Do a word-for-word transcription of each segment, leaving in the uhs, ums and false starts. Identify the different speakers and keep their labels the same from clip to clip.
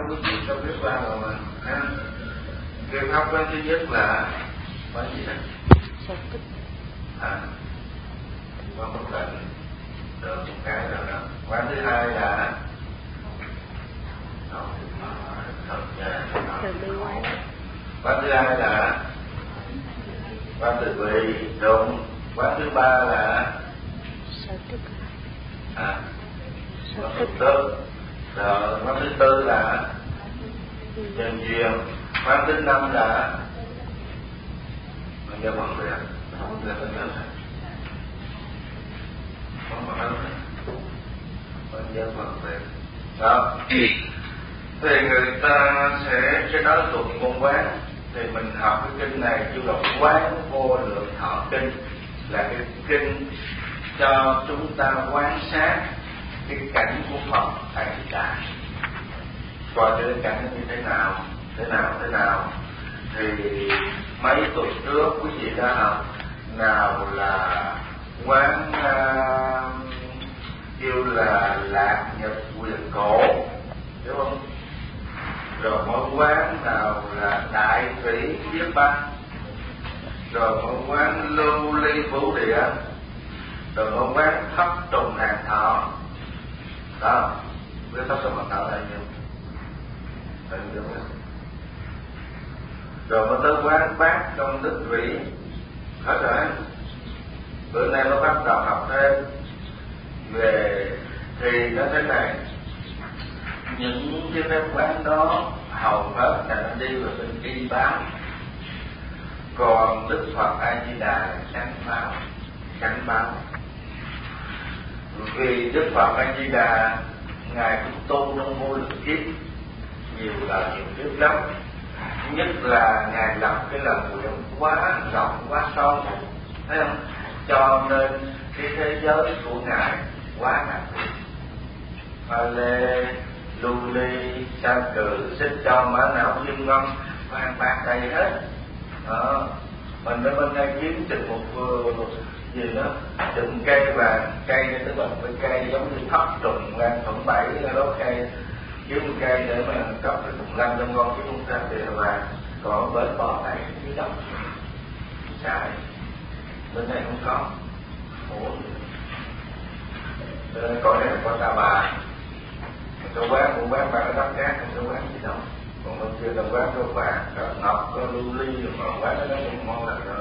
Speaker 1: quý vị có biết qua rồi mà. Cái pháp quán thứ nhất là quán gì đó? À, quán bất tịnh, được một cái rồi đó. Quán thứ hai là thật ra quán thứ hai là quán từ bi, đúng. Quán thứ ba là à, quán thứ tư, rồi quán thứ tư là nhân duyên, quán thứ năm là nhân phần việc, không được nhân phần không mà nói nhân phần việc đó. Thì người ta sẽ cái đó thuộc môn quán. Thì mình học cái kinh này kêu là Quán Vô Lượng Thọ Kinh, là cái kinh cho chúng ta quan sát cái cảnh của Phật tại hiện tại, coi cái cảnh nó như thế nào, thế nào, thế nào. Thì mấy tuần trước quý vị đã học nào là quán uh, kêu là Lạc Nhật Quyền Cổ, hiểu không? Rồi mỗi quán nào là Đại Thủy Viết Băng, rồi mỗi quán Lưu Ly Vũ Địa, rồi mỗi quán Thấp Trùng Hàng Thọ. Đó, với Thấp Trùng Hàng Thọ là nhiều. Rồi mới tới quán Bát Công Đức Vĩ. Hết rồi. Bữa nay mới bắt đầu học thêm về, thì nó thế này, những cái phép quán đó hầu hết là nó đi vào bên y báo, còn Đức Phật A Di Đà là chánh báo, chánh báo. Vì Đức Phật A Di Đà ngài cũng tu trong vô lượng kiếp, nhiều là nhiều kiếp lắm. Nhất là ngài lập cái lòng nguyện quá rộng quá sâu, thấy không? Cho nên cái thế giới của ngài quá nặng. Mà lê lưu ly sa cừ xích trong mã não kim ngân vàng bạc đầy hết. Đó. Mình ở bên đây kiếm chừng một gì đó, chừng cây vàng, cây này tức là cái cây giống như Thấp Trùng Lan Thuận Bảy đó, cây kiếm một cây để mà cặp được một lăn trong ngon chứ không ra thì là vàng. Còn bên bỏ này dưới đất xài, bên này không có. Ủa, cho nên cõi này là con Ta Bà. Cái quán của quán bạn ở đất cát, không có quán gì đâu. Còn bên kia là quán có vàng, có ngọc, có lưu ly, mà quán đó cũng ngon lành đó.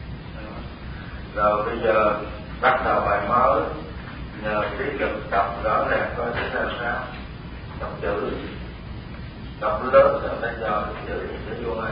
Speaker 1: Rồi bây giờ bắt đầu bài mới, nhờ trí lực đọc rõ ràng coi thế là sao. Đọc chữ, đọc lớn rồi bây giờ chữ sẽ vô này.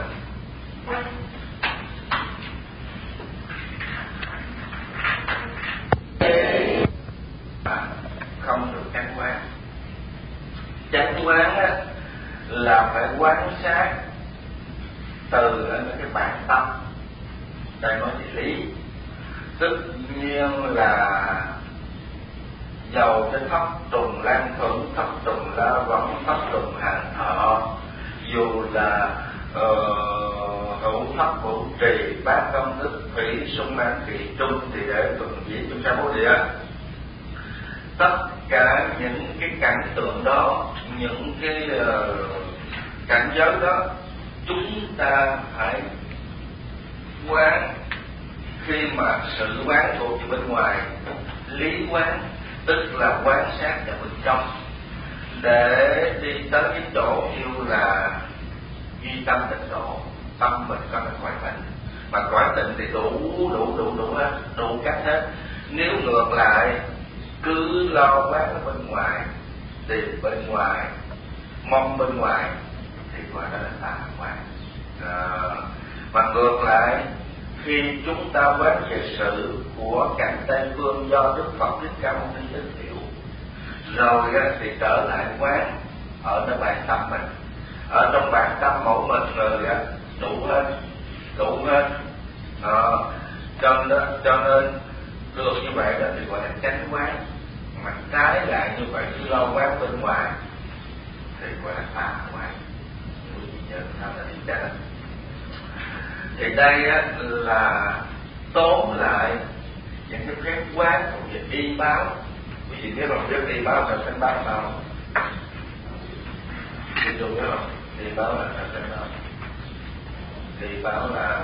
Speaker 1: Không được chánh quán. Chánh quán á, là phải quan sát từ ở cái bản tâm. Đây nói về lý. Tất nhiên là dầu cái Thấp Trùng Lan Thuận, Thấp Trùng La Võng, Thấp Trùng Hàng Thọ, dù là uh, Hữu Thấp Hữu Trì, Bát Công Đức Thủy, Sung An Thị Trung thì để tuần diễn trong sa bố địa. Tất cả những cái cảnh tượng đó, những cái uh, cảnh giới đó, chúng ta phải quán. Khi mà sự quán thuộc về bên ngoài, lý quán tức là quan sát vào bên trong, để đi tới cái chỗ yêu là duy tâm tịnh độ, tâm mình có cái cõi tịnh. Mà cõi tịnh thì đủ đủ đủ đủ hết, đủ cách hết. Nếu ngược lại cứ lo quán ở bên ngoài, tìm bên ngoài, mong bên ngoài, thì gọi đó là tà quán. À, mà ngược lại, khi chúng ta quán về sự của cảnh Tây Phương do Đức Phật Thích Ca Mâu Ni giới thiệu, rồi thì trở lại quán ở nơi bản tâm mình, ở trong bản tâm mẫu mình, rồi đủ hết, đủ hết. À, cho nên cho nên được như vậy đó thì gọi là chánh quán. Mà trái lại như vậy, cứ lo quán bên ngoài thì gọi là tà quán. Quý vị nhớ sao là đi chánh. Thì đây á, là tóm lại những cái phép quán của việc y báo. Quý vị biết không, biết y báo là phép báo sao? dù biết không? Thì báo là sao sẽ báo? Thì báo là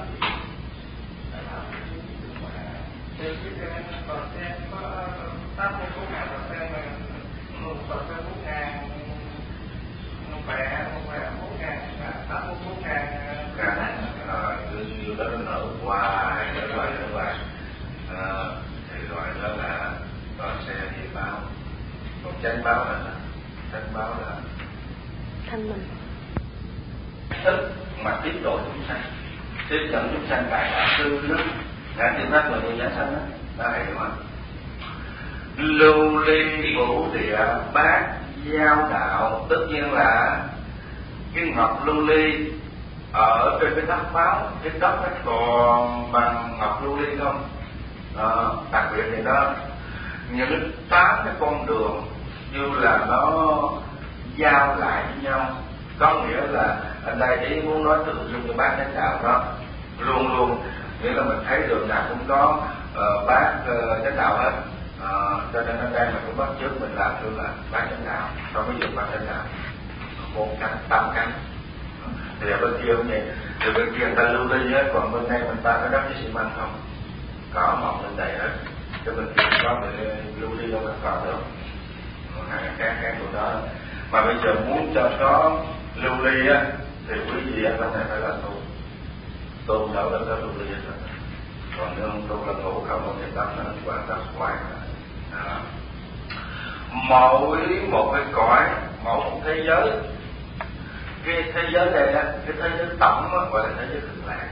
Speaker 2: thì cái còn xem có tám mươi bốn ngàn còn xem là một còn xem bốn ngàn một bẻ một bẻ bốn ngàn tám mươi bốn ngàn
Speaker 1: cả rồi như đó nó nở hoài nó hoài nó hoài thì gọi đó là gọi xe thì báo. Còn chánh báo là sao? Chánh báo là
Speaker 3: thanh minh
Speaker 1: thức mà tiếp độ chúng sanh, tiếp dẫn chúng sanh tại đạo sư đó. Ngài tiếng hát người nhà sanh đó, đó hay đúng không? Lưu ly vũ địa bát giao đạo, tất nhiên là cái ngọc lưu ly ở trên cái đất báo, cái đất nó còn bằng ngọc lưu ly không? À, đặc biệt thì đó những tám cái con đường như là nó giao lại với nhau, có nghĩa là ở đây ý muốn nói tự dung cho bác chánh đạo đó, luôn luôn nghĩa là mình thấy đường nào cũng có uh, bác uh, chánh đạo hết, uh, cho nên ở đây mình cũng bắt chước mình làm như là bác chánh đạo, không có dùng bác chánh đạo, một cánh tám cánh. Thì ở bên kia cũng vậy, thì bên kia người ta lưu ly hết, còn bên đây mình ta có đất với xi măng không, có mọc lên đầy hết, cho bên kia có người lưu ly đâu có còn được, hàng khác khác của đó. Mà bây giờ muốn cho có lưu ly á thì quý vị ở bên này phải là tu, tu đâu đó có lưu ly hết. Còn nếu không tu là ngủ không thì tâm nó hoàn toàn hoài. Mỗi một cái cõi, mỗi một thế giới, cái thế giới này á, cái thế giới tổng á, gọi là thế giới cực lạc.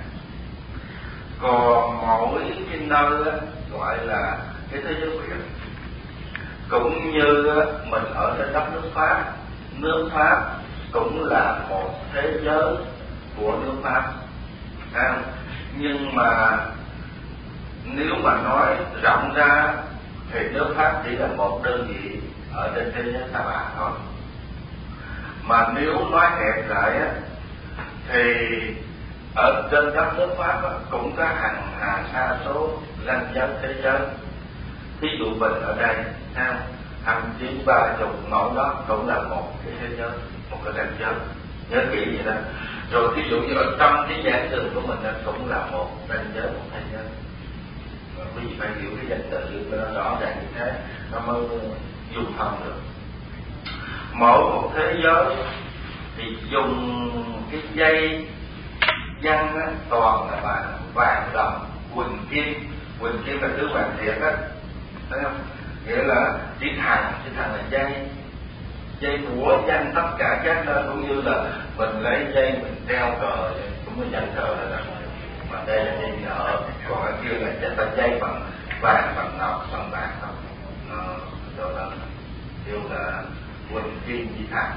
Speaker 1: Còn mỗi cái nơi á, gọi là cái thế giới quyền. Cũng như á, mình ở trên đất nước Pháp, nước Pháp cũng là một thế giới của nước Pháp. À, nhưng mà nếu mà nói rộng ra thì nước Pháp chỉ là một đơn vị ở trên thế giới Ta Bà thôi. Mà nếu nói hẹp lại á, thì ở trên đất nước Pháp á, cũng có hàng hà sa số ranh giới thế giới. Thí dụ mình ở đây, ha, thậm chí ba chục mẫu đó cũng là một cái thế giới, một cái ranh giới. Nhớ kỹ vậy đó. Rồi thí dụ như ở trong cái giảng đường của mình cũng là một ranh giới, một thế giới. Quý vị phải hiểu cái danh từ nó rõ ràng như thế, nó mới dùng thông được. Mỗi một thế giới thì dùng cái dây văn á, toàn là vàng, vàng đồng, quỳnh kim. Quỳnh kim là thứ vàng thiệt á, thấy không? Nghĩa là chỉ thằng, chỉ thằng là dây, dây của văn tất cả các nơi, cũng như là mình lấy dây mình treo cờ cũng là danh cờ đó. Mà đây là dây nợ, còn ở kia là chắc là dây bằng vàng, bằng ngọc, bằng bạc không? Đó là kêu là quỳnh kim chỉ thằng.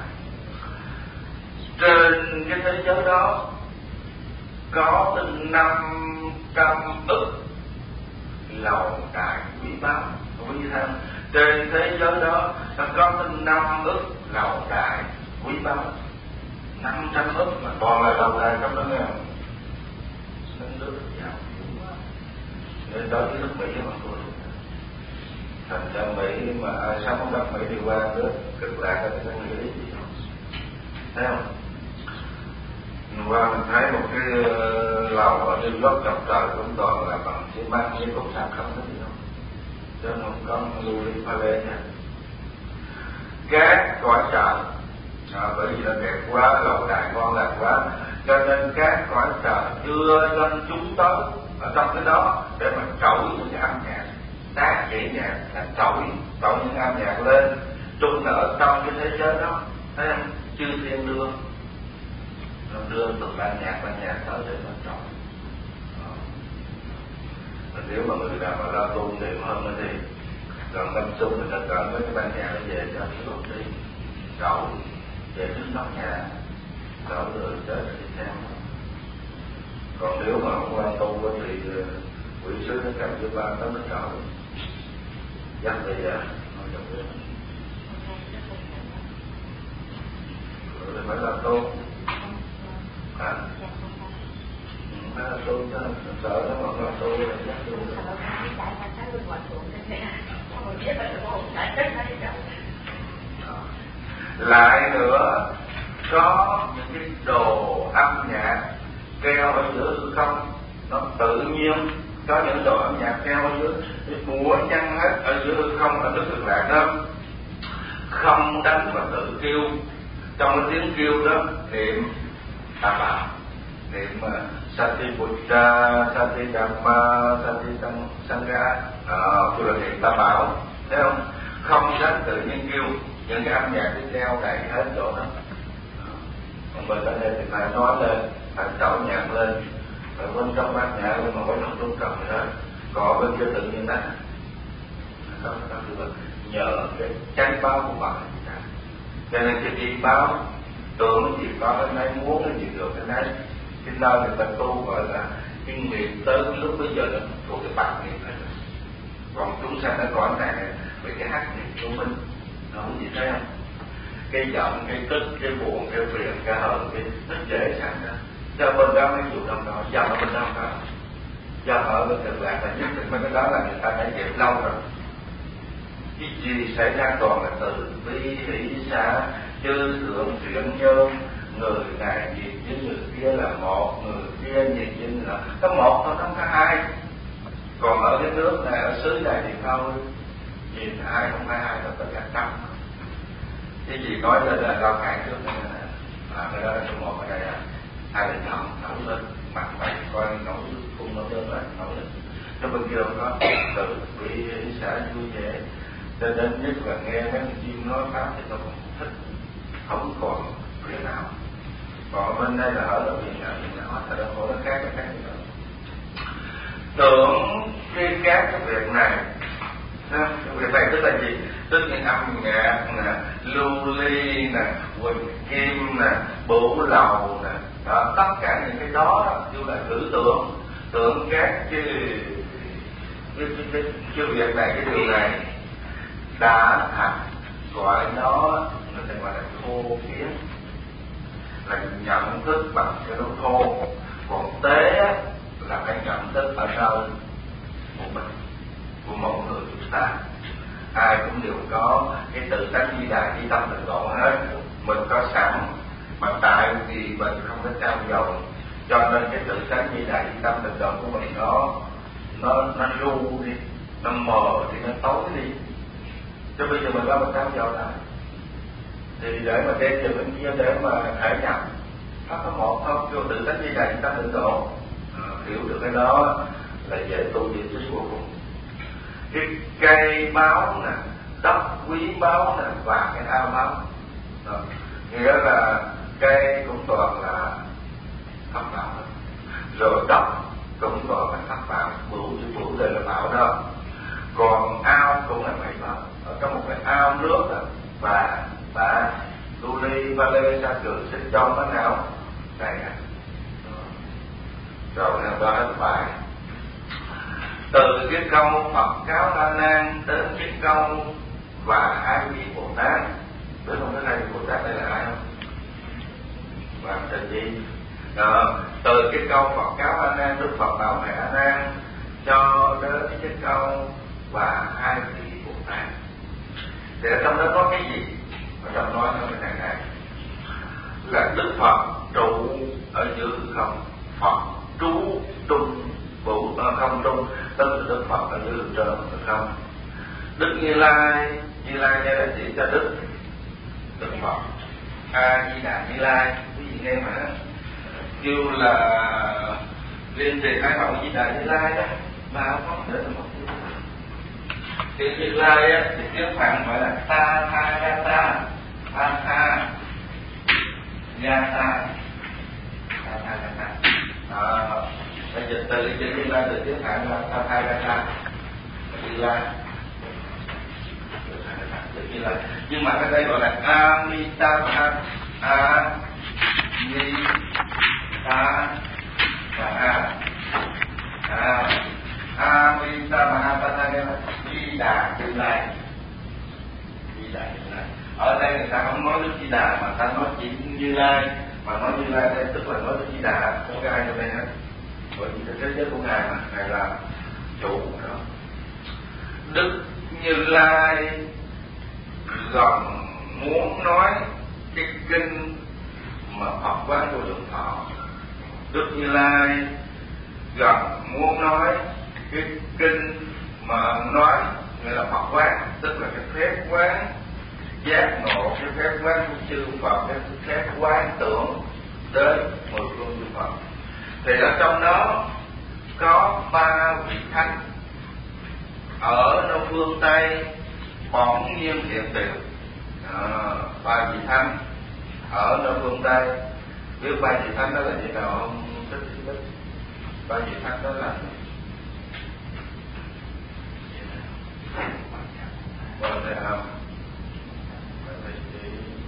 Speaker 1: Trên cái thế giới đó có đến năm trăm ức lầu đài quý báu. Quý vị thấy không? Trên thế giới đó nó có đến năm ức lầu đài quý báu. Năm trăm ức mà còn là lầu đài trong đó nghe không? Đất nước giàu nên đó cái nước Mỹ mà tôi thành ra Mỹ mà ai sống ở đất Mỹ đi qua nước cực lạc thì nó nghĩ lý gì không? Thấy không? Mình qua mình thấy một cái lầu ở New York trong trời cũng toàn là bằng xi măng với cục sắt không có gì đâu, chứ không có lưu ly pha lê nha. Các cõi trời à, bởi vì nó đẹp quá, lầu đài ngon lành quá, cho nên các cõi trời đưa dân chúng tới ở trong cái đó để mà trỗi những cái âm nhạc, tác dễ nhạc, là trỗi trỗi những âm nhạc lên, chung là ở trong cái thế giới đó, thấy không? Chư thiên đưa nó đưa từng ban nhạc ban nhạc tới để mà trỗi. Nếu mà người nào mà lo tu niệm hơn thì gần năm xuân người ta cỡ mấy cái ban nhạc nó về cho cái lúc đi trỗi về trước nóc nhà trỗi người tới đi xem. Còn nếu mà không quan tu thì quỷ sứ nó cầm với ba tấm nó trỗi dắt về giờ nó dòng lên rồi phải là tu à phải là tu chứ sợ nó mà là tu là dắt tu lại nữa có những cái đồ âm nhạc treo ở giữa hư không, nó tự nhiên có những đồ âm nhạc treo ở giữa múa nhăn hết ở giữa hư không, ở nước Cực Lạc đó, không đánh mà tự kêu. Trong cái tiếng kêu đó niệm Tam Bảo, niệm uh, Sati Buddha, Sati Dhamma, Sati Sangha, uh, tôi là niệm Tam Bảo, thấy không? Không đánh tự nhiên kêu, những cái âm nhạc tiếp theo đầy hết chỗ đó. Còn bên bên đây thì phải nói lên, phải trẩu nhạc lên, phải bên trong bát nhạc lên mà có trong trung trọng gì hết. Còn bên kia tự nhiên đánh. Đó là được nhờ cái chánh báo của bạn. Cho nên cái đi báo tưởng cái gì có cái đấy, muốn cái gì được cái đấy. Cái nơi người ta tu gọi là cái nghiệp tới lúc bây giờ nó thuộc cái bạc nghiệp hết rồi. Còn chúng sanh nó cõi này bị cái hắc nghiệp của mình, nó không gì thấy không? Cái giận, cái tức, cái buồn, cái phiền, cái hờn, cái nó dễ sanh ra. Cho bên đó mấy vụ trong đó, giận ở bên đó không? Giận ở bên Cực Lạc là nhất định mấy cái đó là người ta đã dẹp lâu rồi. Cái gì xảy ra toàn là từ bi hỷ xả, chư thượng thiện nhân, người này nhiệt với người kia là một, người kia nhiệt với người là có một thôi, không có hai. Còn ở cái nước này, ở xứ này thì thôi, nhìn ai không phải ai đâu, tất cả trăm. Cái gì nói lên là lao khai trước này nè, à, cái đó là số một ở đây à, hai là nhọn nổi lên, mặt mày coi nổi không nổi lên lại nổi lên. Cho bên kia không có từ bi hỷ xả vui vẻ. Cho nên nhất là nghe mấy con chim nói pháp thì tôi không thích, không còn việc nào. Còn bên đây là ở đâu việc nào việc nào thì nó khổ, nó khác cái khác gì đó. Tưởng khi các cái việc này, cái việc này tức là gì? Tức những âm nhạc nè, lưu ly nè, quỳnh kim nè, bửu lầu nè, đó, tất cả những cái đó như là thử tưởng, tưởng các cái cái, cái, cái, cái việc này, cái điều này đã thành, gọi nó người ta gọi là thô kiến, là nhận thức bằng cái nó thô. Còn tế là cái nhận thức ở nơi của mình, của mỗi người chúng ta. Ai cũng đều có cái tự tánh di đà di tâm tịnh độ hết, mình có sẵn, mà tại vì mình không có trao dồi, cho nên cái tự tánh di đà di tâm tịnh độ của mình nó nó nó lu đi, nó mờ thì nó tối đi. Cho bây giờ mình có một trao dồi lại thì để mà đem về bên kia để mà thể nhập, nó có một thôi, vô tự tánh di đà di tâm tịnh độ. À, hiểu được cái đó là dễ tu về trí vô cùng. Cái cây báo nè, đất quý báo nè, và cái ao báo, đó. Nghĩa là cây cũng toàn là thất bảo, rồi đất cũng toàn là thất bảo, bửu chứ bửu đây là bảo đó. Còn ao cũng là bảy bảo, ở trong một cái ao nước đó, và và lưu ly ba lê sa trường sinh trong nó nào này nè, rồi nào đó hết bài. Từ cái câu Phật cáo A Nan đến cái câu và hai vị Bồ Tát, biết không, cái hai vị Bồ Tát đây là ai không? Và tên gì? Đó, từ cái câu Phật cáo A Nan, Đức Phật bảo vệ A Nan, cho đến cái câu và hai vị Bồ Tát. Thì ở trong đó có cái gì? Ở trong nói nó cái này này là Đức Phật trụ ở giữa không, Phật trú trung vũ à, không trung, tức là Đức Phật ở giữa trên được không? Đức Như Lai, Như Lai đây là chỉ cho Đức Đức Phật A Di Đà Như Lai, quý vị nghe mà kêu là liên trì Thái Hậu Di Đà Như Lai đó, mà không để một chữ Như Lai á thì tiếng Phạn gọi là Ta Tha Ga Ta, Ta Tha Ga Ta, Ta Tha Ga Ta. À, bây giờ từ chữ Như Lai từ tiếng Phạn là Ta Tha Ga Ta, Như Lai, Như Lai. Nhưng mà ở đây gọi là Amitabha, A Ni Ta Tha, à Amitabha Ta Tha Ga Ta, Di Đà Như Lai, Di Đà Như Lai. Ở đây người ta không nói Đức Di Đà mà ta nói chỉ Như Lai, mà nói Như Lai đây tức là nói Đức Di Đà, không có ai trong đây hết. Bởi vì cái thế giới của ngài mà ngài là chủ đó. Đức Như Lai gần muốn nói cái kinh quán vô lượng thọ. Đức Như Lai gần muốn nói cái kinh mà nói nghĩa là Phật quán, tức là cái phép quán giác ngộ, cái phép quán của chư Phật, cái phép quán tưởng đến mười phương chư Phật. Thì ở trong đó có ba vị thánh ở nơi phương Tây bỗng nhiên hiện tiền. À, ba vị thánh ở nơi phương Tây. Biết ba vị thánh đó là gì nào không? Thích thích ba vị thánh đó là Bà Thầy Âm, Bà Thầy Chỉ,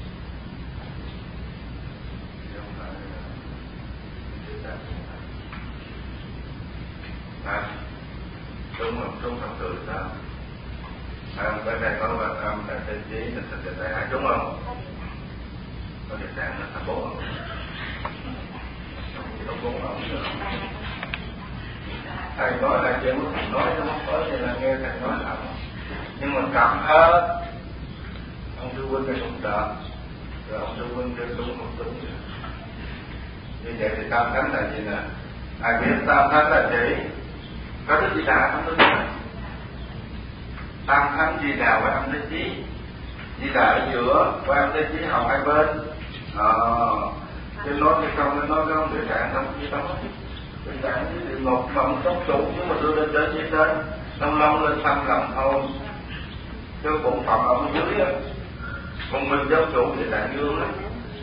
Speaker 1: không phải là Thầy Đạt. À, đúng không? Đúng thật sự sao? À, bên này có Bà Âm, Bà Thầy Chí, là Thầy Đại Hải, đúng không? Có Thầy Đạt là thầy bố không? Không bố không? Thầy nói là chuyện của thầy nói, nó không có thì là nghe thầy nói thật. Nhưng mà cầm hết ông Sư Huynh này cũng đợt, rồi ông Sư Huynh kêu đúng một đúng. Như vậy thì Tam Thánh là gì nè? Ai biết Tam Thánh là gì? Có Đức Di Đà không Đức? Tam Thánh Di Đà và Âm Thế Chí. Di Đà ở giữa và Âm Thế Chí hầu hai bên. Ờ, cái nói cái không, cái nói cái không địa tạng không chỉ đó. Địa tạng với địa ngục mà một tốc chủ nhưng mà đưa lên đến dưới trên, long long lên thăm lòng thôi. Chứ bụng phận ở dưới á, còn mình giáo chủ địa tạng dương á,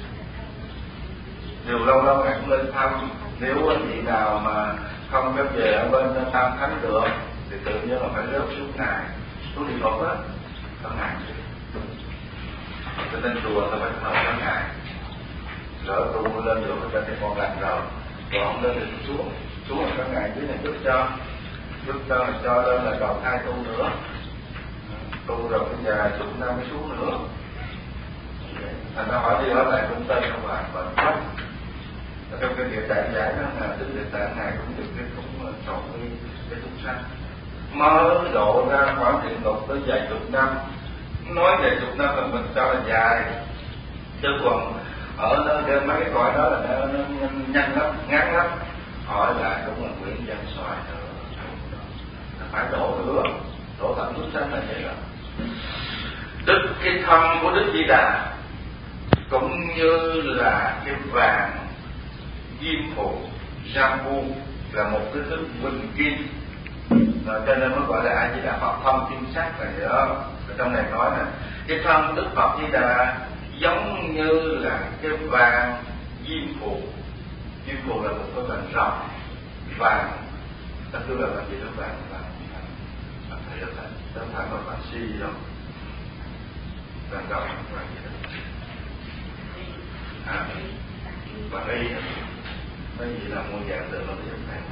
Speaker 1: điều lâu lâu ngài cũng lên thăm. Nếu anh chị nào mà không có về ở bên Tam Thánh được thì tự nhiên là phải rớt xuống ngài, xuống địa ngục á, có ngài. Cho nên chùa ta phải thờ có ngài. Lỡ tu lên được cho thì con lành rồi, còn không lên thì xuống, xuống là có ngài dưới này giúp cho, giúp cho cho lên là đầu thai tu nữa. Tu rồi bây giờ chục năm mới xuống nữa. Thành ra hỏi đi hỏi lại cũng tên không phải bệnh quá. Trong cái địa tạng giải đó là tính địa tạng này cũng được cái cũng sầu đi cái chúng sanh mới độ ra khỏi địa ngục tới vài chục năm. Nói vài chục năm là mình cho là dài, chứ còn ở nơi trên mấy cái cõi đó là nó, nó nhanh lắm, ngắn lắm. Hỏi lại cũng là nguyện dân xoài nữa, phải đổ nữa, đổ tận chúng sanh là vậy đó. Đức cái thân của Đức Di Đà cũng như là cái vàng diêm phù Jambu là một cái thứ bình kim, rồi cho nên mới gọi là A Di Đà Phật thân kim sắc là vậy đó. Ở trong này nói nè, cái thân Đức Phật Di Đà giống như là cái vàng diêm phù. Diêm phù là một cái vàng ròng vàng, ta cứ là vàng gì đó, vàng vàng vàng thầy là thầy, không phải là vàng si đâu, vàng ròng vàng gì đó, à, vàng y, cái gì là mua vàng từ nó đến vàng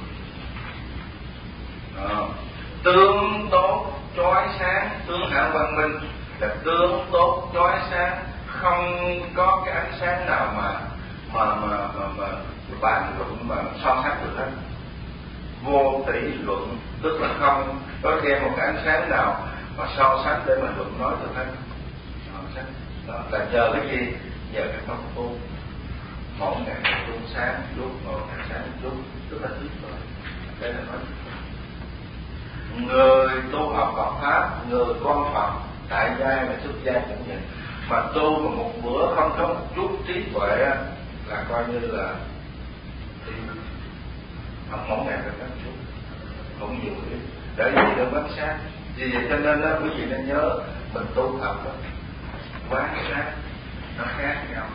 Speaker 1: đó. Tướng tốt chói sáng, tướng hảo văn minh là tướng tốt chói sáng, không có cái ánh sáng nào mà mà mà mà, mà bàn luận mà so sánh được hết. Vô tỷ luận, tức là không có thêm một cái ánh sáng nào mà so sánh để mà luận nói được hết. Đó là nhờ cái gì? Nhờ cái công phu. Mỗi ngày một chút sáng chút, mỗi ngày sáng chút, tức là tuyệt vời. Đây là nói người tu học Phật pháp, người con Phật tại gia và xuất gia cũng vậy, mà tu mà một bữa không có một chút trí tuệ là coi như là thì không mỗi ngày phải có chút, cũng nhiều ít để gì để bám sát. Vì vậy cho nên đó quý vị nên nhớ mình tu thật đó, quán sát nó khác nhau.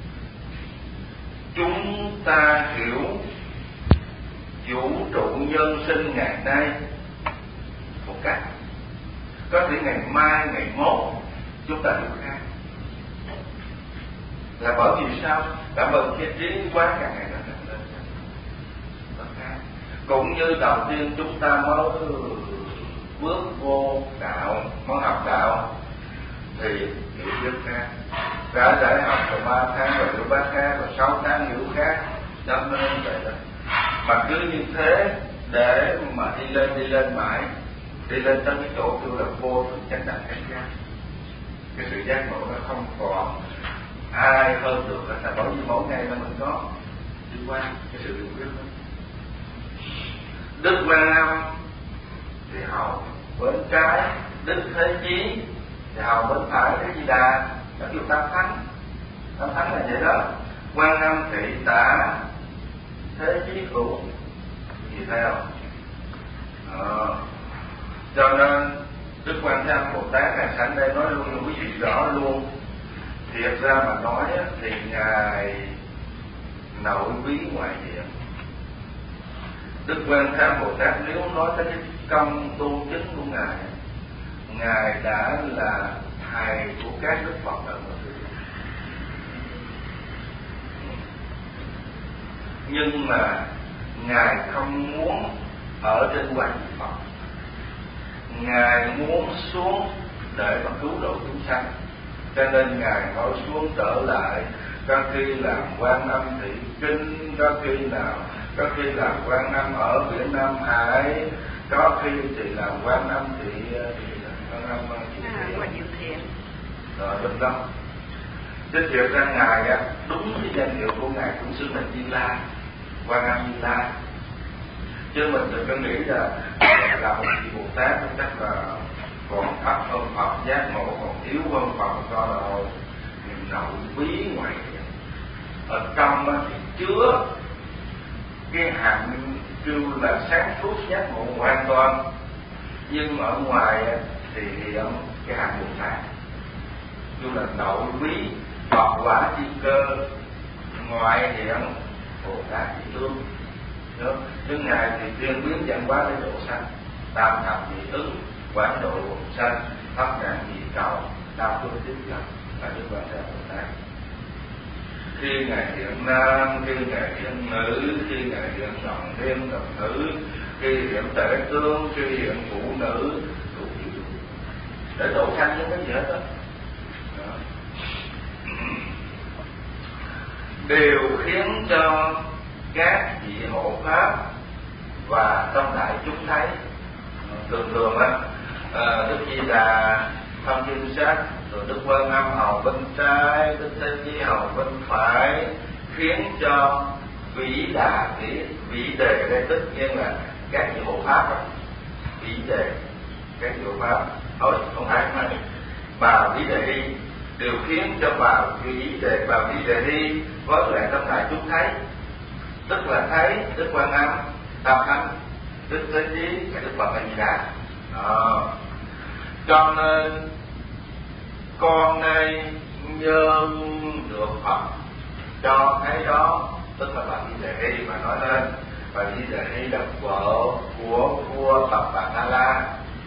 Speaker 1: Chúng ta hiểu vũ trụ nhân sinh ngày nay một cách, có thể ngày mai, ngày mốt chúng ta hiểu khác. Là bởi vì sao? Là bởi cái tiến hóa càng ngày càng lên. Cũng như đầu tiên chúng ta mới bước vô đạo, mới học đạo thì hiểu biết khác. Đã đại học rồi ba tháng rồi hiểu bác khác, rồi sáu tháng hiểu khác, đó nó nên vậy đó. Mà cứ như thế để mà đi lên đi lên mãi, đi lên tới cái chỗ kêu là vô thường chánh đẳng chánh giác, cái sự giác ngộ nó không còn ai hơn được là bởi vì mỗi ngày là mình có đi qua cái sự điều khiển đó. Đức Quan Âm thì hầu bên trái, Đức Thế Chí thì hầu bên phải Thế Di Đà, nó kêu tam thánh. Tam thánh là vậy đó. Quan Âm Thị Tả Thế Chí Hữu gì theo. Ờ, cho nên Đức Quan Thế Âm Bồ Tát ngài sẵn đây nói luôn cho quý vị rõ luôn. Thiệt ra mà nói thì ngài nội bí ngoại hiện. Đức Quan Thế Âm Bồ Tát nếu nói tới cái công tu chứng của ngài, ngài đã là thầy của các đức Phật ở mọi thứ. Nhưng mà ngài không muốn ở trên quan vị Phật, ngài muốn xuống để mà cứu độ chúng sanh, cho nên ngài nói xuống trở lại. Có khi làm Quan Âm Thị Kinh, có khi nào có khi làm Quan Âm ở biển Nam Hải, có khi thì làm Quan Âm Thị Quan Âm Thị Thiện rồi đúng không? Chứ thiệt ra ngài á, đúng cái danh hiệu của ngài cũng xưng là Di La, Quan Âm Di La. Chứ mình đừng có nghĩ là là một vị Bồ Tát chắc là còn thấp hơn Phật, giác ngộ còn yếu hơn Phật, do là niềm nội bí ngoại hiện. Ở trong thì chứa cái hạnh kêu là sáng suốt giác ngộ hoàn toàn, nhưng ở ngoài thì hiện cái hạnh Bồ Tát kêu là nội bí Phật quả chi cơ, ngoại hiện Bồ Tát chi tướng. Chứ ngài thì tuyên biến dạng hóa để độ sanh, tam thập nhị ứng quán độ sanh, thất ngàn nhị cầu, đa phương tiếp cận là Đức Quan Thế Âm Bồ Tát. Khi ngài hiện nam, khi ngài hiện nữ, khi ngài hiện đồng đêm đồng nữ, khi hiện tể tướng, khi hiện phụ nữ, đủ kiểu để độ sanh những cái gì hết đó. Đều khiến cho các vị hộ pháp và trong đại chúng thấy. Thường thường á, Đức Di Đà thông kim sát, rồi Đức Quan Âm hầu bên trái, Đức Thế Chí hầu bên phải, khiến cho vĩ đà vĩ vĩ đề đây tất nhiên là các vị hộ pháp đó. Vĩ đề các vị hộ pháp thôi không phải mà bà vĩ đề đi đều khiến cho bà vĩ đề bà vĩ đề đi với lại trong đại chúng thấy, tức là thấy Đức Quan Âm, Tam Thánh, Đức Thế Chí, Đức Phật A Di Đà. Đó. Cho nên con nay nhân được Phật cho thấy đó, tức là bà Di Đề Hy mà nói lên. Bà Di Đề Hy là vợ của vua Tập Bà Ta La.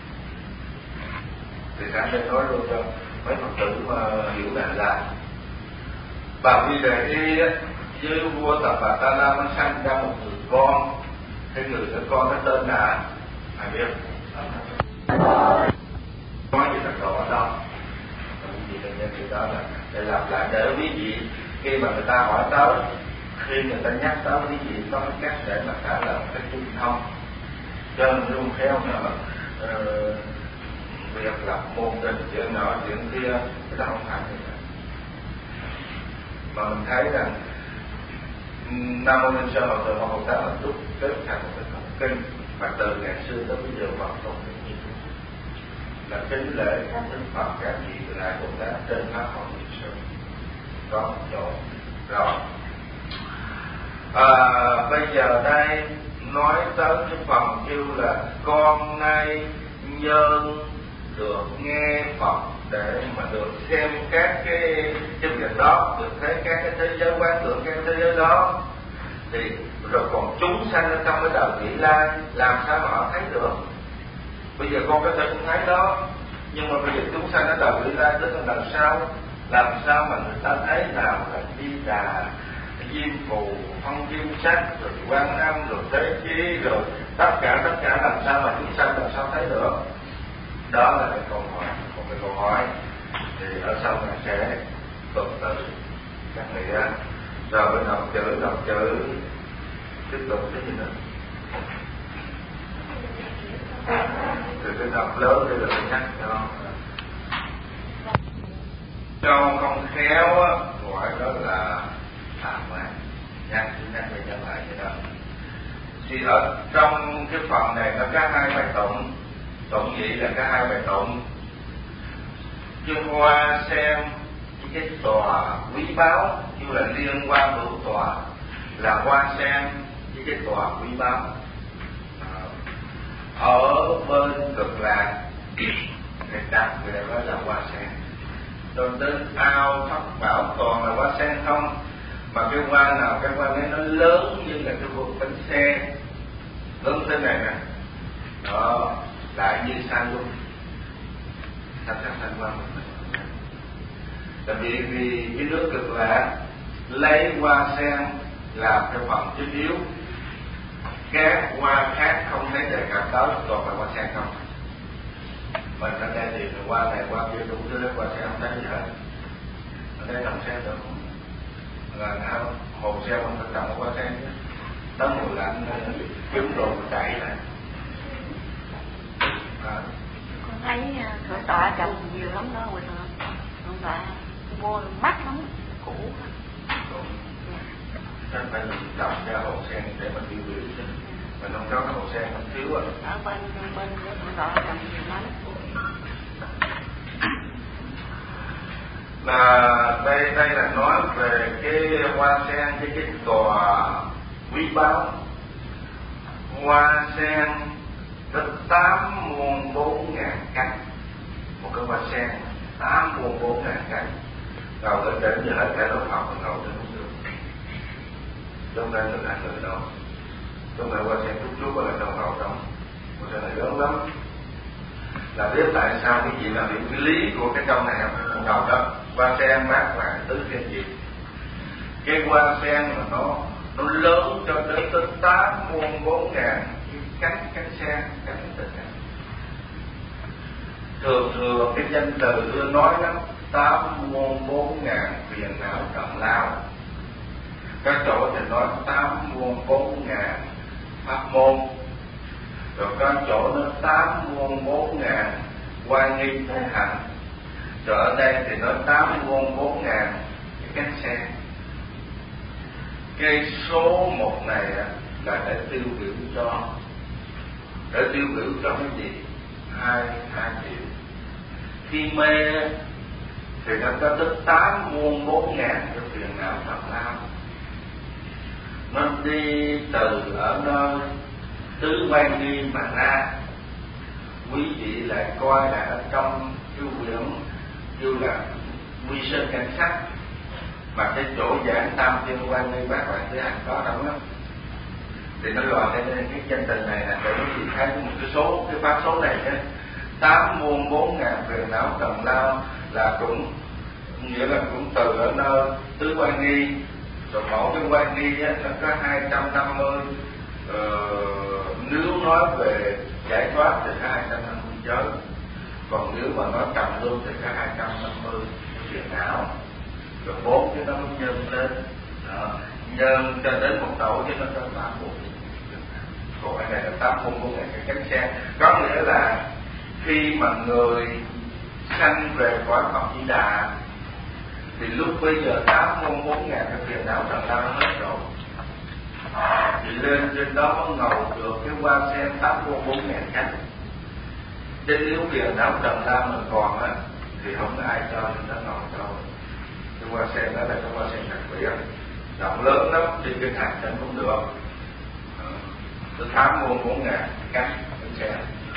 Speaker 1: Thì sáng đây nói luôn cho mấy Phật tử mà hiểu là là bà Di Đề Hy với vua Tập Bà Ta La nó sanh ra một người con. Cái người đứa con nó tên là ai biết? Nói gì thật độ ở đâu? Vì là nhân điều đó là để làm lại để quý vị khi mà người ta hỏi tới, khi người ta nhắc tới quý vị có cái cách để mà trả lời một cách truyền thông. Cho nên luôn khéo nữa mà uh, việc lập môn tình chuyện nọ chuyện kia, cái đó không phải như vậy. Mà mình thấy rằng Nam Mô Ninh Sơn Hòa Thượng Phật Bồ Tát là đúc kết thành một cái khổng kinh mà từ ngày xưa tới bây giờ vẫn tồn tại như thế, là kính lễ các đức Phật các vị lại Bồ Tát trên pháp hội Ninh Sơn có một chỗ rồi. À, bây giờ đây nói tới cái phần kêu là con nay nhân được nghe Phật để mà được xem các cái cái việc đó, được thấy các cái thế giới quán tưởng các thế giới đó, thì rồi còn chúng sanh ở trong cái đời vị lai làm sao mà họ thấy được? Bây giờ con có thể không thấy đó, nhưng mà bây giờ chúng sanh ở đời vị lai tức là làm sao làm sao mà người ta thấy nào là Di Đà, Diêm Phù, Phong Kim Sắc, rồi Quan Âm, rồi Thế Chí, rồi tất cả tất cả làm sao mà chúng sanh làm sao thấy được? Đó là cái câu hỏi. Một cái câu hỏi thì ở sau này sẽ tuần tự các vị á, rồi bên đọc chữ đọc chữ tiếp tục cái gì nữa, từ cái đọc lớn đây là phải nhắc cho câu không khéo á, hỏi đó là thảm án nhắc nhắc về nhắc lại vậy đó. Thì ở trong cái phần này nó có hai bài tụng, tụng nhị là có hai bài tụng. Cái hoa sen cái tòa quý báu như là liên quan hữu tòa là hoa sen với cái tòa quý báu. Ở bên cực lạc người đặt về đó là hoa sen, rồi đến ao thất bảo toàn là hoa sen không, mà cái hoa nào cái hoa ấy nó lớn như là cái vườn bánh xe lớn thế này nè, đó lại như san luôn, thành thành thành hoa mình. Tại vì vì cái nước cực lạc lấy hoa sen làm cái phần chất yếu, các hoa khác không thấy đề cập tới, toàn là hoa sen không. Mình ở đây thì hoa này hoa kia đủ thứ, hoa sen không thấy gì hết. Ở đây trồng sen được là nào hồ sen mình phải trồng hoa sen chứ. Đó mùa lạnh kiếm đồ chảy này. À.
Speaker 3: Con thấy cửa tọa trồng nhiều lắm đó Quỳnh Hương. Con tọa mua mắc lắm, cũ.
Speaker 1: Chắc phải mình trồng ra hồ sen để mình tiêu biểu chứ. Mình không có hồ sen không thiếu à.
Speaker 3: Ở bên bên của con tọa trồng nhiều lắm.
Speaker 1: Là đây đây là nói về cái hoa sen với cái tòa quý báu. Hoa sen có tám muôn bốn ngàn cánh, một cái hoa sen tám muôn bốn ngàn cánh, ngầu lên đến như hết cả lớp học ngầu lên không được, trong đây được ăn người đâu, trong đây hoa sen chút chút là trong ngầu đâu, hoa sen này lớn lắm. Là biết tại sao cái gì là cái lý của cái trong này không ngầu đó. Hoa sen mát mẻ tứ thiên gì, cái hoa sen mà nó nó lớn cho đến tới tám muôn bốn ngàn cái cánh cánh sen cánh tình này. Thường thường cái danh từ tôi nói lắm, tám muôn bốn ngàn phiền não trần lao. Các chỗ thì nói tám muôn bốn ngàn pháp môn, rồi các chỗ nó tám muôn bốn ngàn quan nghi thế hạnh, rồi ở đây thì nói tám muôn bốn ngàn cái cánh sen. Cái số một này là để tiêu biểu cho, để tiêu biểu cho cái gì? Hai hai triệu. Khi mê thì nó có tới tám muôn bốn ngàn cái phiền não trần lao. Nó đi từ ở nơi tứ quan nghi mà ra. Quý vị lại coi là ở trong cái quyển như là Quy Sơn Cảnh Sắc, mà cái chỗ giảng tam thiên quan nghi bác bạn thấy anh có đâu lắm, thì nó loại cái cái danh từ này là để quý vị thấy một cái số, cái pháp số này cái tám muôn bốn ngàn phiền não trần lao là cũng nghĩa là cũng từ ở nơi tứ quan nghi, rồi mỗi cái quan nghi á nó có hai trăm năm mươi. Ờ, nếu nói về giải thoát thì có hai trăm năm mươi giới, còn nếu mà nói trầm luân thì có hai trăm năm mươi phiền não, rồi bốn cái nó nhân lên đó, nhân cho đến một độ cho nó có tám bốn. Còn cái này là tám bốn bốn ngàn cái cánh sen, có nghĩa là khi mà người sanh về cõi Phật Di Đà thì lúc bây giờ tám muôn bốn ngàn cái phiền não trần lao nó hết rồi, thì lên trên đó mới ngầu được cái hoa sen tám muôn bốn ngàn cánh. Chứ nếu phiền não trần lao mình còn á thì không có ai cho nên nó ngầu đâu. Cái hoa sen đó là cái hoa sen đặc biệt, rộng lớn lắm, trên cái thạch trên cũng được. Từ tám muôn bốn ngàn cánh cánh sen.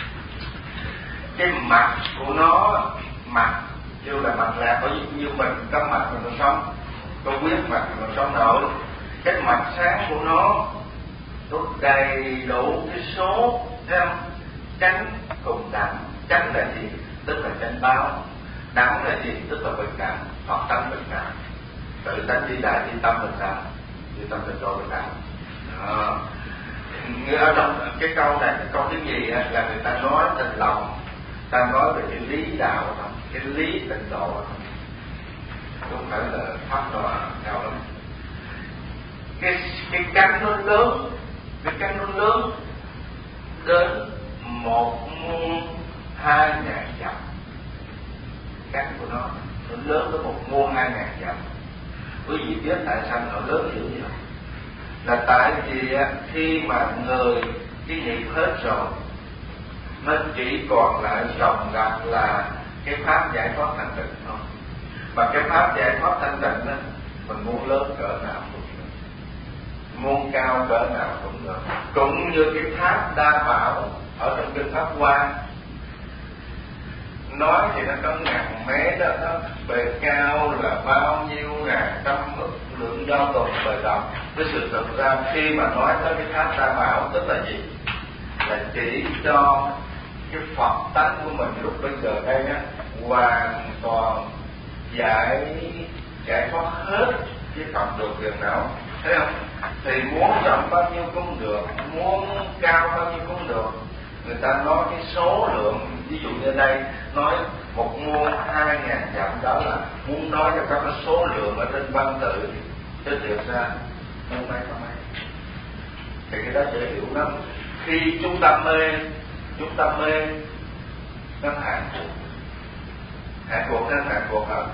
Speaker 1: Cái mặt của nó, mặt kêu là mặt lạc, bởi vì như mình có mặt mình còn sống, có quyết mặt mình còn sống nổi. Cái mặt sáng của nó nó đầy đủ cái số, thấy không? Chánh cùng đẳng. Chánh là gì? Tức là chánh báo. Đẳng là gì? Tức là bình đẳng, hoặc tánh bình đẳng. Tự tánh đi đại đi tâm bình đẳng, đi tâm bình độ bình đẳng. Đó. Ở trong cái câu này, cái câu thứ gì là người ta nói tình lòng, ta nói về cái lý đạo không? Cái lý tịnh độ không? Không phải là pháp độ cao lắm. Cái cái cánh nó lớn, cái cánh nó lớn đến một muôn hai ngàn dặm. Cánh của nó nó lớn đến một muôn hai ngàn dặm. Quý vị biết tại sao nó lớn dữ vậy? Là tại vì khi mà người cái nghiệp hết rồi, nó chỉ còn lại ròng rạc là cái pháp giải thoát thanh tịnh thôi. Mà cái pháp giải thoát thanh tịnh đó, mình muốn lớn cỡ nào cũng được, muốn cao cỡ nào cũng được. Cũng như cái tháp Đa Bảo ở trong kinh Pháp Hoa nói thì nó có ngàn mét đó, nó bề cao là bao nhiêu ngàn trăm ức lượng do tuần bề rộng. Cái sự thực ra khi mà nói tới cái tháp Đa Bảo tức là gì? Là chỉ cho cái Phật tánh của mình lúc bây giờ đây á hoàn toàn giải giải thoát hết cái cộng được phiền não, thấy không? Thì muốn rộng bao nhiêu cũng được, muốn cao bao nhiêu cũng được. Người ta nói cái số lượng, ví dụ như đây nói một muôn hai ngàn dặm, đó là muốn nói cho các cái số lượng ở trên văn tự, chứ thiệt ra muôn mấy có mấy. Thì cái đó dễ hiểu lắm. Khi chúng ta mê, chúng ta mê nó hạn cuộc, hạn cuộc nó hạn cuộc là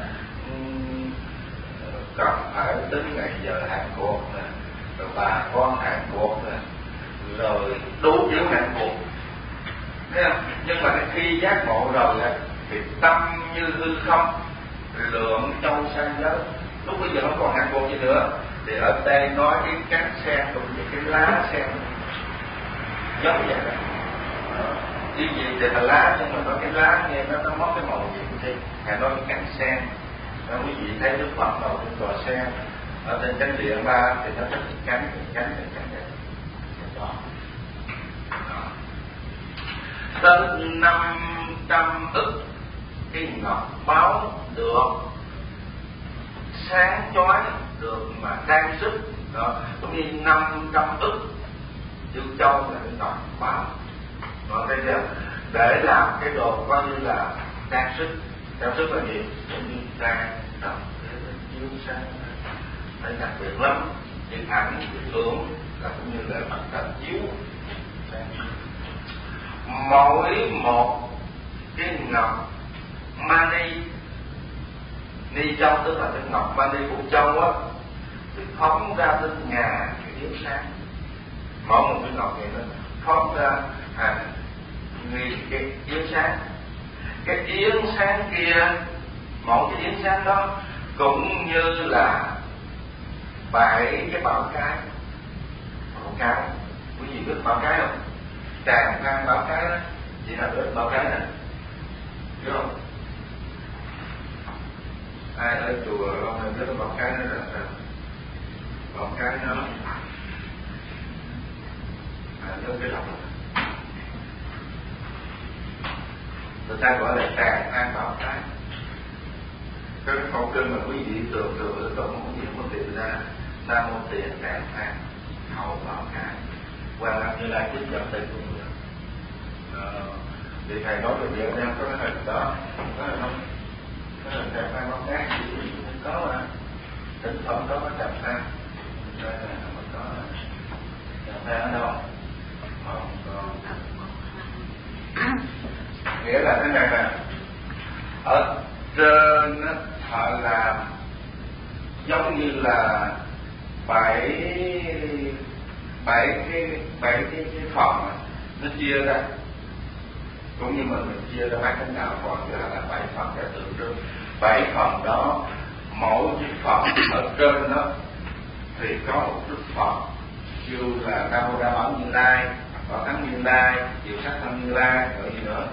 Speaker 1: cần phải tính ngày giờ hạn cuộc nè, rồi bà con hạn cuộc nè, rồi đủ kiểu hạn cuộc. Thấy không? Nhưng mà khi giác ngộ rồi á, thì tâm như hư không, lượng châu sang giới. Lúc bây giờ không còn hạn cuộc gì nữa. Thì ở đây nói cái cánh sen cũng như cái lá sen giống vậy đó. Cái gì thì là lá, nhưng mà nói cái lá nghe nó nó mất cái màu gì đi. Ngài nói cái cánh sen. Đó, quý vị thấy Đức Phật đầu trên tòa sen ở trên chánh điện ba thì nó có cái cánh, cái cánh, cái cánh này. Đó. Tới năm trăm ức cái ngọc báo được sáng chói, được mà trang sức đó, cũng như năm trăm ức chữ châu là cái ngọc báo. Đó, đây là để làm cái đồ coi như là trang sức. Trang sức là gì? Cũng như trang đồng chiếu sáng, phải đặc biệt lắm. Những ảnh, những tưởng là cũng như là mặt trời chiếu. Mỗi một cái ngọc mani, ni châu tức là cái ngọc mani của châu á, thì phóng ra tới ngàn cái chiếu sáng. Mỗi một cái ngọc này nó phóng ra hàng nghìn cái chiếu sáng. Cái yến sáng kia, mỗi cái yến sáng đó cũng như là bảy cái bảo cái. Bảo cái, quý vị biết bảo cái không? Tràng phan bảo cái đó, chị nào biết bảo cái này? Biết không? Ai ở chùa Long này biết bảo cái đó là sao? Bảo cái nó à, nó cái lọc. Người ta gọi là tràng phan bảo cái. Cái câu kinh mà quý vị tưởng tượng được tổng một gì không tìm ra. Nam mô tiền tràng phan hậu bảo cái. Qua năm Như Lai chính dẫn đây cũng được. Ờ, thì thầy nói về Việt Nam có cái hình đó, có hình không? Cái hình tràng phan bảo cái thì có mà. Thỉnh thoảng có cái tràng phan. Đây là mình có tràng phan ở đâu? Không có. Nghĩa là thế này nè, ở trên họ làm giống như là bảy bảy cái bảy cái, cái phòng nó chia ra, cũng như mình mình chia ra hai cái nào còn là là bảy phần để tượng trưng. Bảy phần đó, mỗi cái phần ở trên đó thì có một Đức Phật, dù là Nam Mô Đa Bảo Như Lai, Bảo Thắng Như Lai, Diệu Sắc Thân Như Lai, rồi gì nữa,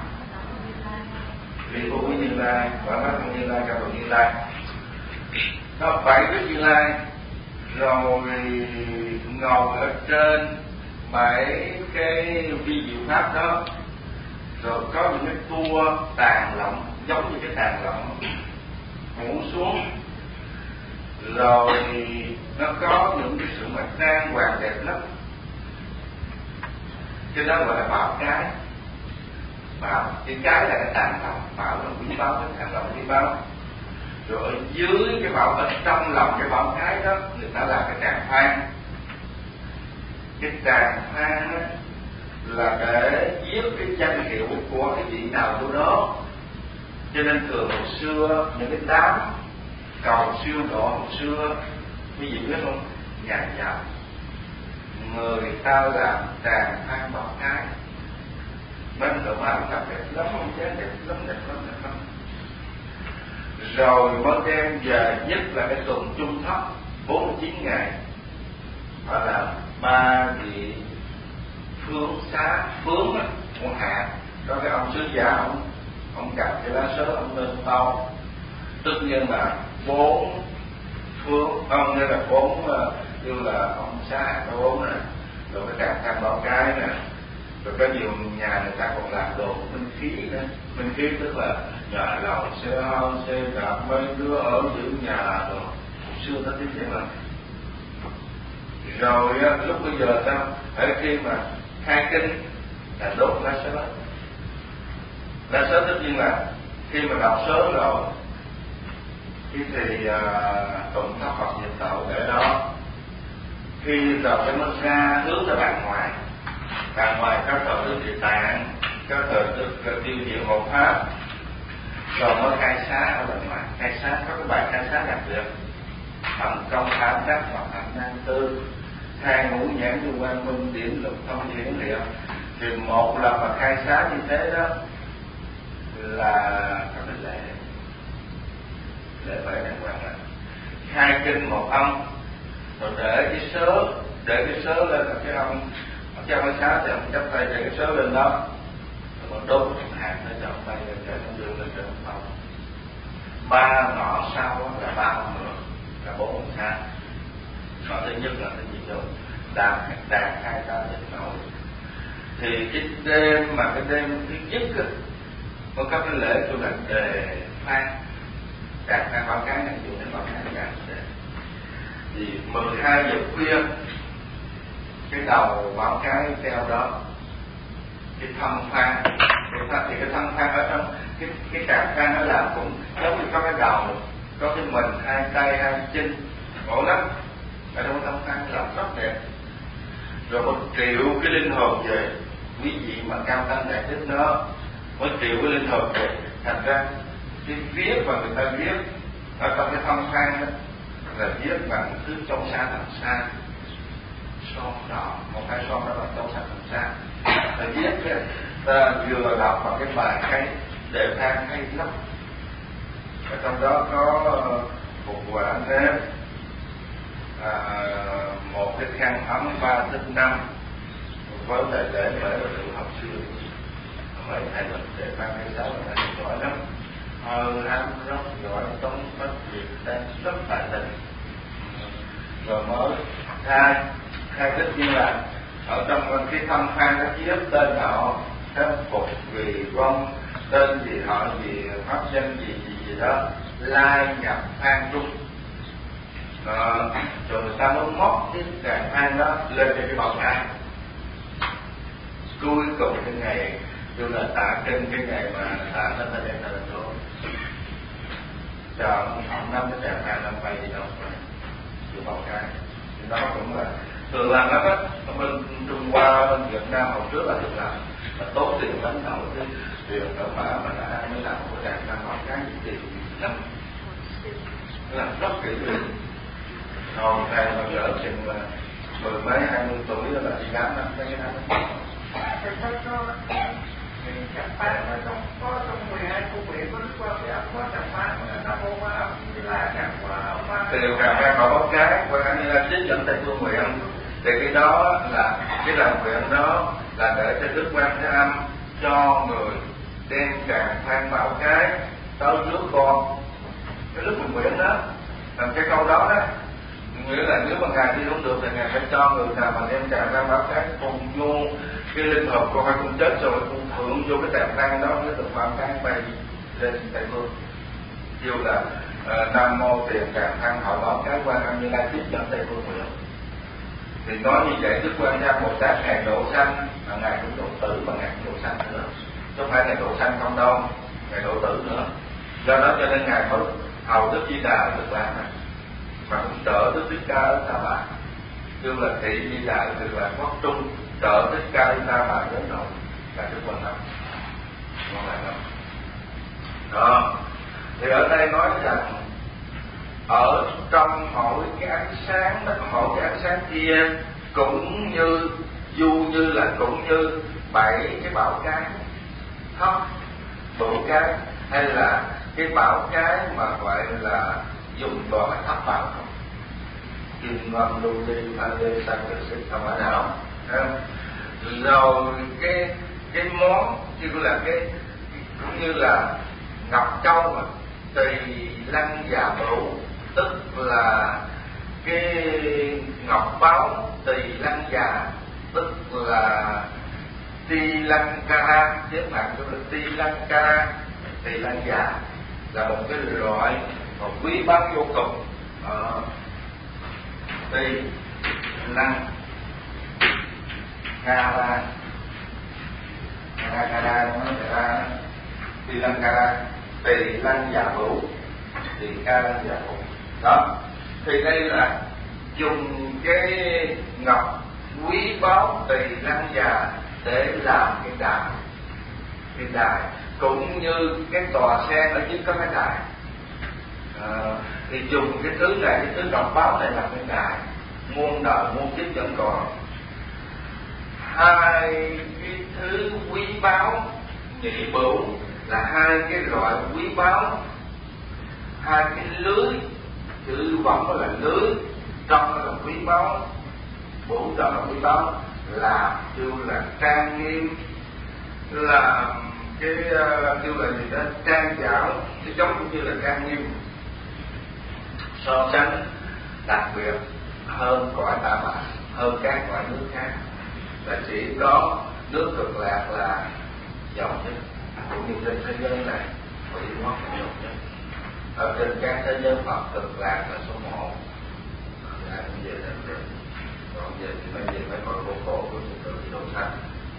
Speaker 1: Vì Vô Quý Như Lai, Bảo Thắng Thân Như Lai, Cao Độ Như Lai. Nó bảy Đức Như Lai, rồi ngồi ở trên bảy cái vi diệu pháp đó, rồi có những cái tua tàn lọng giống như cái tàn lọng phủ xuống, rồi nó có những cái sự mà trang hoàng đẹp lắm. Cái đó gọi là bảo cái. Bảo cái cái là cái tàn lọng, bảo là quý báu, cái tàn lọng quý báu. Rồi ở dưới cái bảo, ở trong lòng cái bảo cái đó người ta làm cái tràng phan. Cái tràng phan đó là để viết cái danh hiệu của cái vị nào của đó. Cho nên thường hồi xưa những cái đám cầu siêu độ hồi xưa quý vị biết không, nhà giàu người ta làm tràng than bảo cái bên cửa mạng làm đẹp lắm, không chán đẹp lắm, đẹp lắm, đẹp lắm, rồi mới đem về, nhất là cái tuần trung thất bốn mươi chín ngày họ làm ba vị phương xá, phương á, ông hạ đó, cái ông sứ giả ông ông cầm cái lá sớ ông lên tàu, tất nhiên là bốn phương ông đây là bốn như là ông xá có bốn nè, rồi cái tràng than bảo cái nè, rồi có nhiều nhà người ta còn làm đồ minh khí nữa. Minh khí tức là nhà lầu xe hơi xe đạp, mấy đứa ở giữ nhà rồi xưa nó tiếng vậy mà. Rồi á, lúc bây giờ sao ở khi mà khai kinh là đốt lá sớ. Lá sớ tất nhiên là khi mà đọc sớ rồi khi thì uh, tụng tháp Phật diệt tội để đó, khi đọc cái mới ra hướng ra bàn ngoài, bàn ngoài có thờ Đức Địa Tạng, có thờ Đức Tiêu Diệu Hộ Pháp, rồi mới khai xá ở bên ngoài. Khai xá có cái bài khai xá đặc biệt: Thần công thám đắc và hạnh nan tư, hai ngũ nhãn như quang minh điểm lục thông hiển liệu. Thì một lần mà khai xá như thế đó là có cái lễ lễ phải đàng hoàng là khai kinh một ông, rồi để cái sớ để cái sớ lên, là cái ông trong cái xá thì ông chắp tay để cái sớ lên đó, rồi đốt một hạt nó cho ông bay lên, để ông đưa lên cho ông tàu. Ba ngõ sau là ba ông nữa, là bốn ông xa. Ngõ thứ nhất là cái gì rồi đàn đàn hai ta định nổi. Thì cái đêm mà cái đêm thứ nhất á, có các cái lễ tôi là đề phan, đàn phan bảo cái này dùng để bảo cái đàn đề. Thì mười hai giờ khuya cái đầu bảo cái treo đó, cái thân phan, cái thân, thì cái thân phan ở trong cái cái đàn phan nó làm cũng giống như có cái đầu, có cái mình, hai tay, hai chân, ngộ lắm. Ở trong cái thân phan làm rất đẹp. Rồi một triệu cái linh hồn về, quý vị mà cao tăng đại đức nó một triệu cái linh hồn về, thành ra cái viết mà người ta viết ở trong cái thân phan đó là viết bằng thứ trong xa làm xa, son đỏ, một cái son đó là trong xa làm xa, là viết cái ta vừa đọc vào cái bài cái để than hay lắm. Ở trong đó có một quả nếp, à, một cái khăn ấm ba tích năm với đại lễ phải là tự học xưa, mấy thầy mình để ban hay sáu là thầy giỏi lắm, hơn ham rất giỏi, tống bất việc đang rất tài tình. Rồi mới khai khai tất nhiên là ở trong cái thân phan nó viết tên họ, các phục vì vong, tên gì họ gì, pháp danh gì gì gì đó, lai nhập phan trung. À, rồi người ta mới móc cái tràng than đó lên cho cái bậc thang. Cuối cùng cái ngày tôi là tạ kinh, cái ngày mà tạ nó ta đem ra lên chỗ cho ông năm cái tràng than năm bay đi đâu mà chịu bậc thang. Thì đó cũng là thường làm đó, ở bên Trung Hoa, bên Việt Nam hồi trước là thường làm là tốn tiền lắm, đầu cái tiền ở mà mà đã mới làm một cái tràng than bậc thang gì tiền lắm, làm rất kỹ lưỡng. Còn thầy mà gỡ chừng là mười mấy hai mươi tuổi là đi đám năm cái đó.
Speaker 2: Thầy có có thì chặt phán nó trong có trong mười hai khu viện có lúc qua cái ấp có chặt phán Nam Mô A Di Đà chặt qua qua.
Speaker 1: Thì chặt phán họ báo cái qua A Di Đà chính dẫn Tây Phương nguyện. Thì cái đó là cái làm nguyện đó là để cho Đức Quan Thế Âm cho người đem tràng than bảo cái tới trước con. Cái lúc mình nguyện đó, làm cái câu đó đó, nghĩa là nếu mà ngài đi không được thì ngài phải cho người nào mà đem tràng than bảo cái cùng vô cái linh hồn con, hay con chết rồi con thượng vô cái tràng than đó mới được bảo cái bay lên Tây Phương. Kêu là uh, Nam Mô Tiền Tràng Than Hội Bảo Cái Quan Âm Như Lai tiếp dẫn Tây Phương nguyện. Thì nói như vậy Đức Quan Thế Bồ Tát ngài độ sanh mà ngài cũng độ tử, mà ngài cũng độ sanh nữa, chứ không phải ngài độ sanh không đâu, ngài độ tử nữa. Do đó cho nên ngài mới hầu Đức Di Đà được làm này, mà cũng trợ Đức Thích Ca ở Ta Bà, kêu là thị Di Đà được là quốc trung, trợ Thích Ca ở Ta Bà đến nội là Đức Quan Âm. Ngon lành lắm. Đó. Thì ở đây nói rằng ở trong mỗi cái ánh sáng đó, mỗi cái ánh sáng kia cũng như dù như là cũng như bảy cái bảo cái thấp bửu cái, hay là cái bảo cái mà gọi là dùng toàn là thấp bảo không, kim ngân lưu ly pha lê sang được xích không phải nào. Rồi cái cái món như là cái cũng như là ngọc châu mà tỳ lăng già bửu, tức là cái ngọc báo tỳ lăng già, tức là tỳ lăng cara, tiếng Hàn gọi là tỳ lăng cara, tỳ lăng già là một cái loại một quý báu vô cùng. Ờ, tỳ lăng cara, cara cara nó ra tỳ lăng cara, tỳ lăng già bửu, tỳ cara già bửu. Đó thì đây là dùng cái ngọc quý báu tỳ lăng già để làm cái đài, cái đài cũng như cái tòa sen ở dưới có cái đài. À, thì dùng cái thứ này, cái thứ ngọc báo này làm cái đài, muôn đời muôn kiếp vẫn còn. Hai cái thứ quý báu nhị bửu là hai cái loại quý báu, hai cái lưới, chữ võng là lưới, trong là quý báu, bửu trong là quý báu, làm kêu là trang nghiêm, là cái uh, kêu là gì đó trang giảo, cái giống cũng như là trang nghiêm, so sánh đặc biệt hơn cõi ta bà, hơn các cõi nước khác, là chỉ có nước Cực Lạc là giàu nhất, cũng như trên thế giới này Thủy Quốc là giàu nhất. Ở trên các thế giới Phật Cực Lạc là số một. Dạ, bây giờ đến được. Còn giờ thì bây giờ phải coi vô cổ của những tự độ sanh.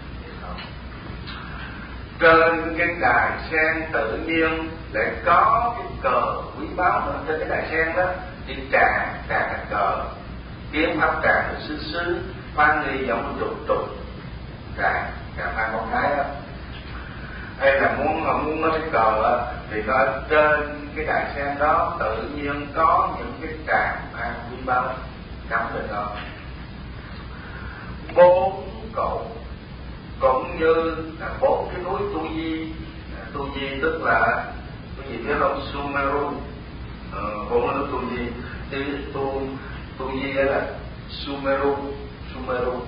Speaker 1: Trên cái đài sen tự nhiên lại có cái cờ quý báu đó. Trên cái đài sen đó thì tràng, tràng là cờ, kiếm pháp tràng là sứ sứ, phan ly giống trục trục, tràng, tràng phan con cái đó. Hay là muốn muốn nói cái cờ đó, thì nó trên cái đài sen đó tự nhiên có những cái tràng phan quý báu cắm lên đó. Bốn cột cũng như là bốn cái núi Tu Di, Tu Di tức là cái gì biết không, Sumeru, bốn núi Tu Di, thì Tu Tu Di là Sumeru, Sumeru.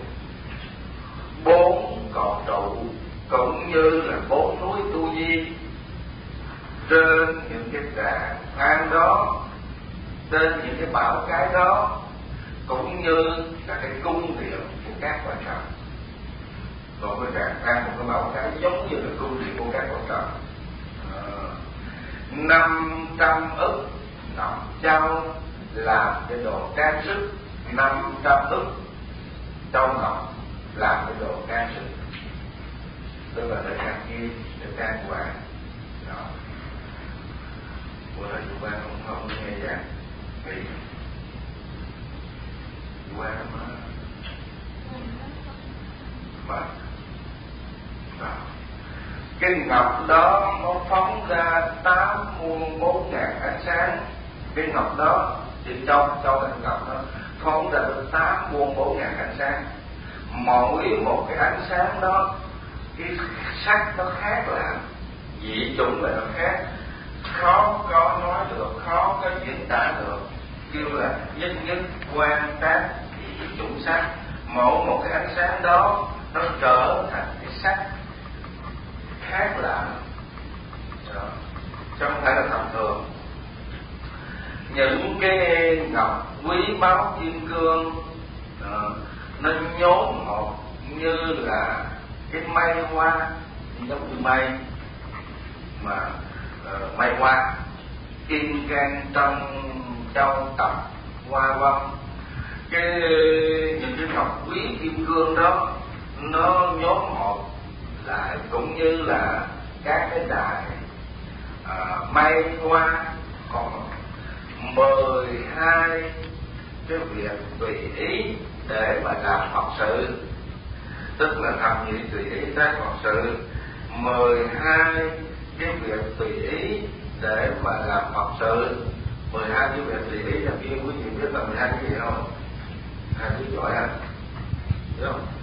Speaker 1: Bốn cột trụ cũng như là bốn núi Tu Di, trên những cái tràng than đó, trên những cái bảo cái đó, cũng như là cái cung điện của các quan trọng. Một cái tràng than, một cái bảo cái giống như là cung điện của các quan trọng. Năm trăm ức ngọc châu làm cái đồ trang sức, năm trăm ức châu ngọc làm cái đồ trang sức, tức là để trang kim, để trang hoàng. Đó. Bữa nay chú Quang không, không nghe giảng nghĩ chú Quang không nói mà đó. Cái ngọc đó nó phóng ra tám muôn bốn ngàn ánh sáng. Cái ngọc đó thì trong trong cái ngọc đó phóng ra được tám muôn bốn ngàn ánh sáng. Mỗi một cái ánh sáng đó cái sắc nó khác lạ, dị chủng là nó khác, khó có nói được, khó có diễn tả được, kêu là nhất nhất quan tác dị chủng sắc. Mỗi một cái ánh sáng đó nó trở thành cái sắc khác lạ, chứ không phải là tầm thường. Những cái ngọc quý báu kim cương đó, nó nhốn một như là cái mây hoa, giống như mây mà uh, mây hoa kim cang trong châu tập hoa văn. Cái những cái ngọc quý kim cương đó nó nhóm một lại cũng như là các cái đài uh, mây hoa, còn mười hai cái việc tùy ý để mà làm Phật sự, tức là thập nhị tùy ý tác Phật sự. Mười hai cái việc tùy ý để mà làm Phật sự mười hai chữ Việt thì ý là kia quý vị biết là mười hai cái gì không? Hai chữ giỏi à? Biết không?